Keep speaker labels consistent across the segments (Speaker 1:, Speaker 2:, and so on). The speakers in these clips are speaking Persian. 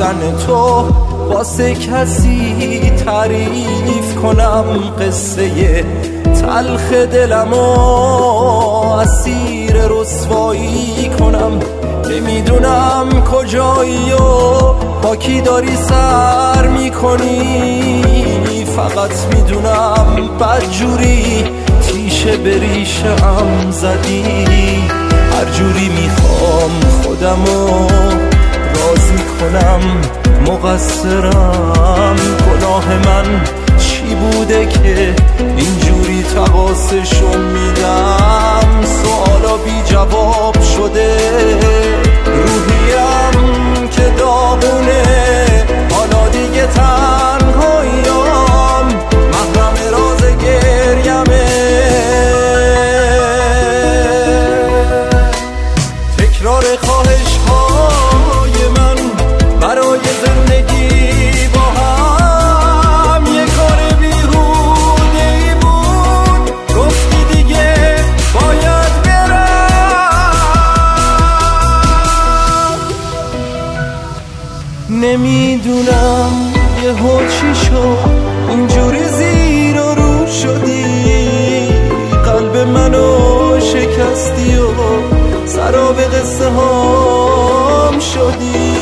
Speaker 1: رفتن تو واسه کسی تعریف کنم، قصه تلخ دلمو اسیر رسوایی کنم. نمیدونم کجایی و با کی داری سر میکنی، فقط میدونم بدجوری تیشه به ریشه‌ام زدی. هر جوری میخوام خودمو راضی کنم، مقصرم، گناه من چی بوده که اینجوری تقاصشو میدم. سوالا بی جواب شده، روحیم که داغونه، حالا دیگه تنهاییام، محرم راز گریمه. تکرار خواهش های من برای زندگی با هم یه کار بیهوده ای بود. گفتی دیگه باید برم. نمیدونم یهو چی شد، اینجوری زیر و رو شدی، قلب منو شکستی و سراب قصه هام شدی.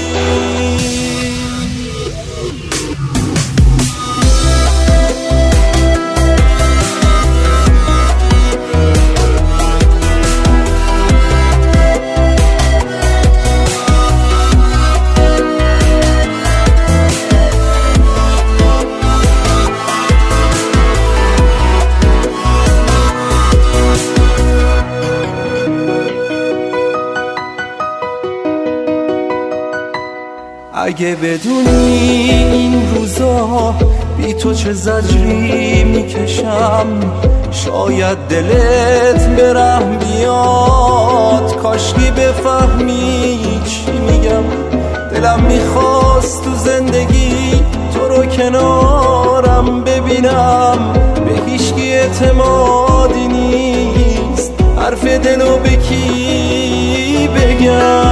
Speaker 1: اگه بدونی این روزا بی تو چه زجری میکشم، شاید دلت به رحم بیاد، کاشکی بفهمی چی میگم. دلم میخواست تو زندگی تو رو کنارم ببینم، به هیچکی اعتمادی نیست، حرف دلو به کی بگم.